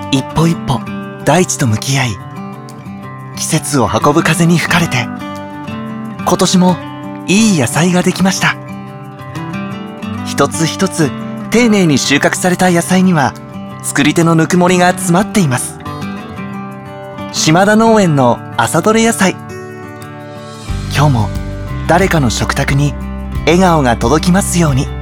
一歩一歩大地と向き合い、季節を運ぶ風に吹かれて、今年もいい野菜ができました。一つ一つ丁寧に収穫された野菜には、作り手のぬくもりが詰まっています。島田農園の朝どれ野菜。今日も誰かの食卓に笑顔が届きますように。